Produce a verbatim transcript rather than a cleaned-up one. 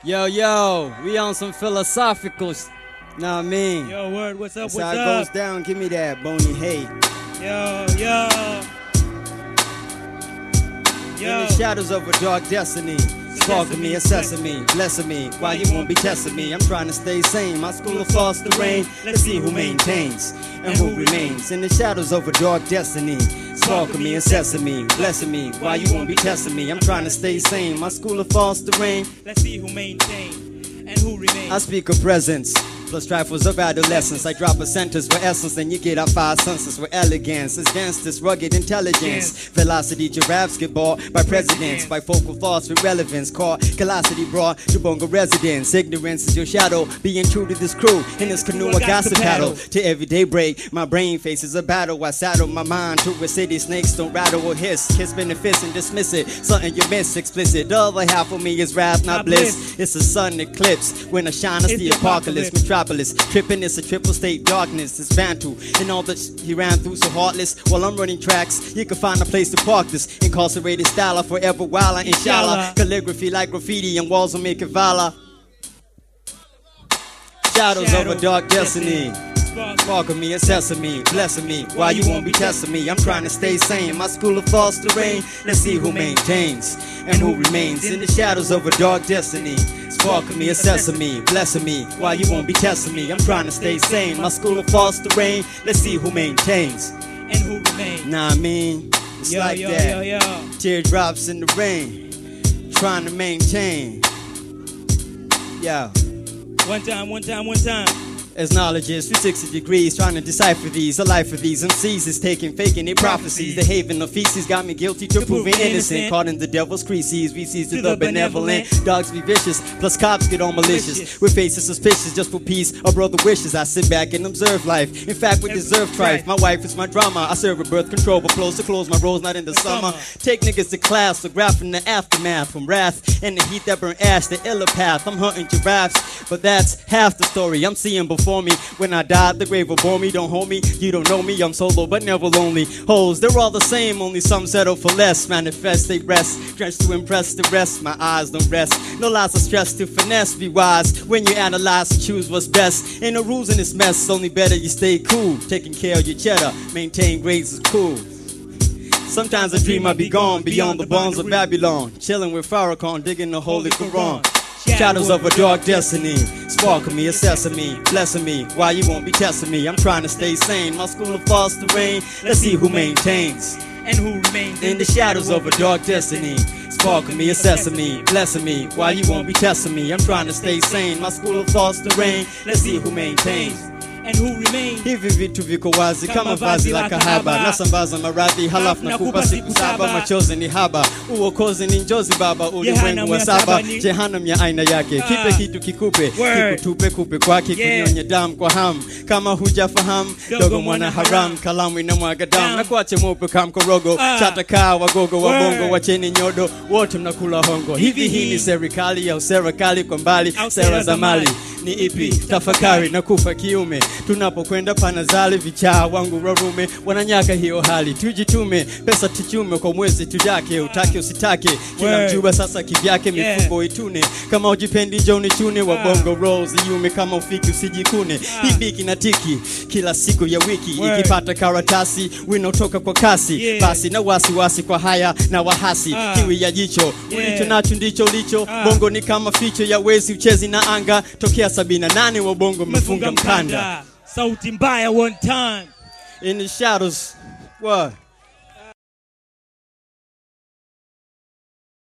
Yo, yo, we on some philosophical, know what I mean? Yo, word, what's up, That's what's how up? it goes down, give me that, Boney Hate. Yo, yo. Yo. In the shadows of a dark destiny, sparking me, assessing me, blessing me. Why you won't be testing me? I'm trying to stay sane. My school of thoughts the rain. Let's see who maintains and who remains. In the shadows of a dark destiny, sparking me, assessing me, blessing me. Why you won't be testing me? I'm trying to stay sane. My school of thoughts the rain. Let's see who maintains and who remains. I speak of presence, plus trifles of adolescence. I drop a sentence with essence, then you get out five sentences with elegance. It's dense, this rugged intelligence. Velocity giraffes get bought by presidents, by focal thoughts with relevance. Caught velocity brought to Bongo residence. Ignorance is your shadow. Being true to this crew, in this canoe I got to paddle. To every daybreak, my brain faces a battle. I saddle my mind to a city. Snakes don't rattle or hiss. Kiss benefits and dismiss it. Something you miss, explicit. The other half of me is wrath, not bliss. It's a sun eclipse. When I shine, it's the apocalypse. Metropolis, tripping, it's a triple state darkness. It's Bantu, and all that he ran through so heartless. While I'm running tracks, you can find a place to park this. Incarcerated style, I forever wilder, inshallah. Calligraphy like graffiti, and walls will make it valor. Shadows of a dark destiny, sparking me, assessing me, blessing me. Why you won't be testing me? I'm trying to stay sane. My school of thoughts the rain. Let's see who maintains and who remains. In the shadows of a dark destiny, sparking me, assessing me, blessing me. Why you won't be testing me? I'm trying to stay sane. My school of thoughts the rain. Let's see who maintains and who remains. Nah, I mean, it's yo, like yo, that. Yo, yo. Teardrops in the rain, trying to maintain. Yeah. One time, one time, one time. As knowledge is three sixty degrees, trying to decipher these. The life of these M Cs is taking, faking their prophecies. The haven of feces got me guilty to proving innocent. Caught in the devil's creases, we seize to the benevolent. Dogs be vicious, plus cops get all malicious. With faces suspicious, just for peace, a brother wishes. I sit back and observe life. In fact, we deserve trife. My wife is my drama. I serve a birth control, but close to close. My role's not in the summer. Take niggas to class, so graph from the aftermath. From wrath and the heat that burn ash, the iller path. I'm hunting giraffes, but that's half the story. I'm seeing before for me. When I died, the grave will bore me. Don't hold me, you don't know me. I'm solo but never lonely. Hoes, they're all the same, only some settle for less. Manifest, they rest, drenched to impress the rest. My eyes don't rest, no lies of stress to finesse. Be wise when you analyze and choose what's best. Ain't no rules in this mess, it's only better you stay cool. Taking care of your cheddar, maintain grades is cool. Sometimes I dream I be gone beyond the bonds of Babylon, chilling with Farrakhan, digging the Holy Quran. Shadows of a dark destiny, sparking me, assessing me, blessing me. Why you won't be testing me? I'm trying to stay sane. My school of thoughts the rain. Let's see who maintains and who remains. In the shadows of a dark destiny, sparking me, assessing me, blessing me. Why you won't be testing me? I'm trying to stay sane. My school of thoughts the rain. Let's see who maintains and who remains. Hivi vitu viko wazi kama vazi la kahaba. Nasambaza maradhi halafu nakupa siku saba. Machozi ni haba, uokozi ni njozi baba. Ulimwengu wa saba, jehanamu ya aina yake. Kipe kitu kikupe, kikutupe kupe kwake. Kunyonya damu kwa hamu, kama hujafahamu. Dogo mwana haram, kalamu inamwaga damu. Na kuache mweupe kama korogo. Chatakaa wagogo wabongo, wacheni nyodo. Wote mnakula hongo. Hivi hii ni serikali au serikali kwa mbali. Sera za mali ni ipi? Tafakari na kufa kiume. Tunapokwenda panazali, vichaa wangu warume wananyaka hiyo hali. Tujitume, pesa tuchume kwa mwezi tujake. Utake usitake, kila mjuba sasa kivyake. Mifuko itune, kama ujipendi joni chune. Wabongo rolls yume, kama ufiki usijikune. Hivi kinatiki, kila siku ya wiki. Ikipata karatasi, winotoka kwa kasi. Basi na wasi wasi kwa haya na wahasi. Kiwi ya jicho, ulicho nacho ndicho ulicho. Bongo ni kama ficho ya wezi uchezi na anga. Tokea sabina nane wa bongo mefunga mkanda. Sauti mbaya one time. In the shadows, what?